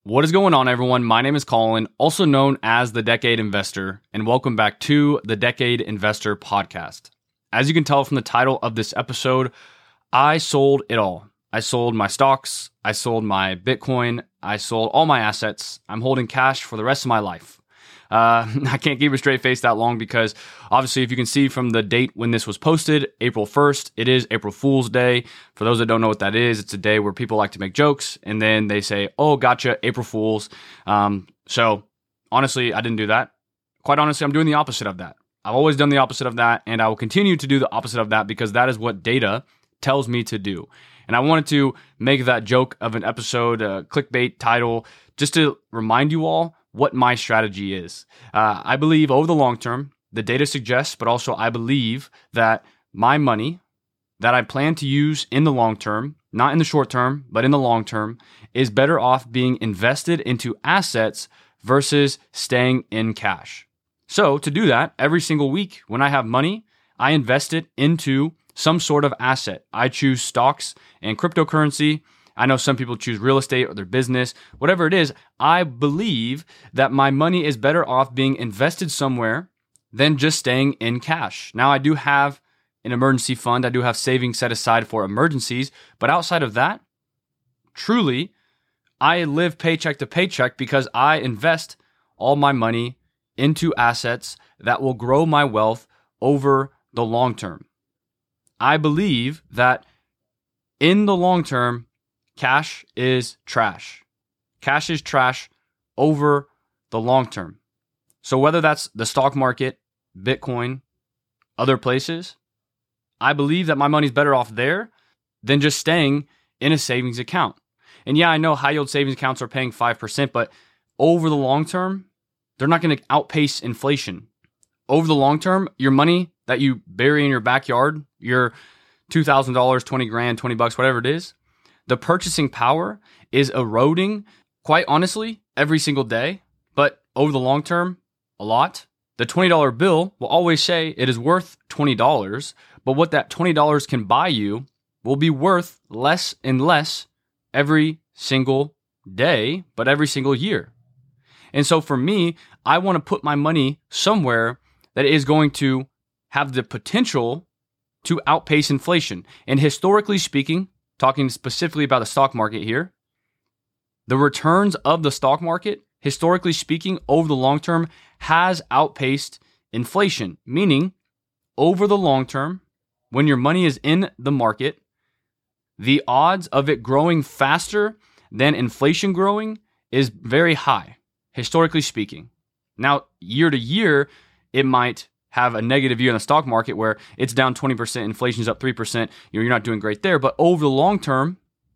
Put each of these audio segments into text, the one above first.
What is going on, everyone? My name is Colin, also known as the Decade Investor, and welcome back to the Decade Investor Podcast. As you can tell from the title of this episode, I sold it all. I sold my stocks, I sold my Bitcoin, I sold all my assets. I'm holding cash for the rest of my life. I can't keep a straight face that long because obviously, if you can see from the date when this was posted, April 1st, it is April Fool's Day. For those that don't know what that is, it's a day where people like to make jokes and then they say, oh, gotcha, April Fools. So honestly, I didn't do that. Quite honestly, I'm doing the opposite of that. I've always done the opposite of that, and I will continue to do the opposite of that because that is what data tells me to do. And I wanted to make that joke of an episode, clickbait title, just to remind you all what my strategy is. I believe over the long term, the data suggests, but also I believe that my money that I plan to use in the long term, not in the short term, but in the long term, is better off being invested into assets versus staying in cash. So to do that, every single week when I have money, I invest it into some sort of asset. I choose stocks and cryptocurrency. I know some people choose real estate or their business, whatever it is. I believe that my money is better off being invested somewhere than just staying in cash. Now, I do have an emergency fund. I do have savings set aside for emergencies. But outside of that, truly, I live paycheck to paycheck because I invest all my money into assets that will grow my wealth over the long term. I believe that in the long term, cash is trash. Cash is trash over the long term. So whether that's the stock market, Bitcoin, other places, I believe that my money's better off there than just staying in a savings account. And yeah, I know high yield savings accounts are paying 5%, but over the long term, they're not going to outpace inflation. Over the long term, your money that you bury in your backyard, your $2,000, 20 grand, 20 bucks, whatever it is, the purchasing power is eroding, quite honestly, every single day. But over the long term, a lot. The $20 bill will always say it is worth $20, but what that $20 can buy you will be worth less and less every single day, but every single year. And so for me, I want to put my money somewhere that is going to have the potential to outpace inflation. And historically speaking, talking specifically about the stock market here, the returns of the stock market, historically speaking, over the long term, has outpaced inflation. Meaning, over the long term, when your money is in the market, the odds of it growing faster than inflation growing is very high, historically speaking. Now, year to year, it might have a negative year in the stock market where it's down 20%, inflation's up 3%, you're not doing great there. But over the long term,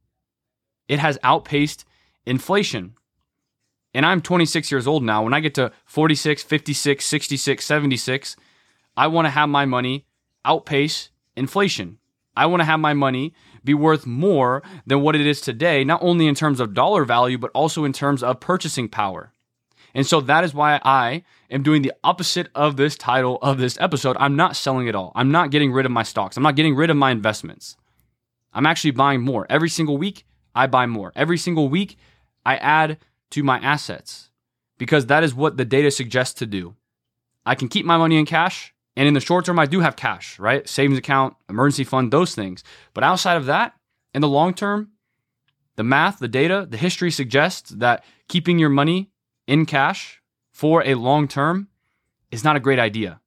it has outpaced inflation. And I'm 26 years old now. When I get to 46, 56, 66, 76, I want to have my money outpace inflation. I want to have my money be worth more than what it is today, not only in terms of dollar value, but also in terms of purchasing power. And so that is why I am doing the opposite of this title of this episode. I'm not selling it all. I'm not getting rid of my stocks. I'm not getting rid of my investments. I'm actually buying more. Every single week, I buy more. Every single week, I add to my assets because that is what the data suggests to do. I can keep my money in cash, and in the short term, I do have cash, right? Savings account, emergency fund, those things. But outside of that, in the long term, the math, the data, the history suggests that keeping your money in cash for a long term is not a great idea.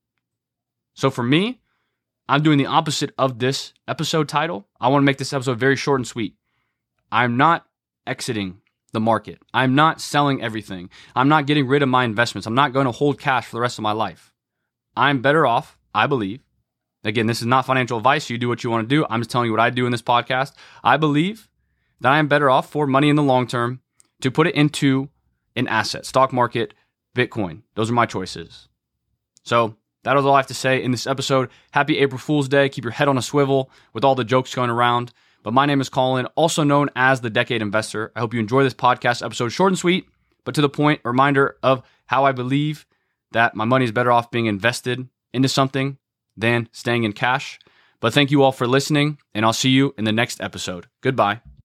So for me, I'm doing the opposite of this episode title. I want to make this episode very short and sweet. I'm not exiting the market. I'm not selling everything. I'm not getting rid of my investments. I'm not going to hold cash for the rest of my life. I'm better off, I believe. Again, this is not financial advice. You do what you want to do. I'm just telling you what I do in this podcast. I believe that I am better off for money in the long term to put it into an asset, stock market, Bitcoin. Those are my choices. So that is all I have to say in this episode. Happy April Fool's Day. Keep your head on a swivel with all the jokes going around. But my name is Colin, also known as the Decade Investor. I hope you enjoy this podcast episode, short and sweet, but to the point, a reminder of how I believe that my money is better off being invested into something than staying in cash. But thank you all for listening, and I'll see you in the next episode. Goodbye.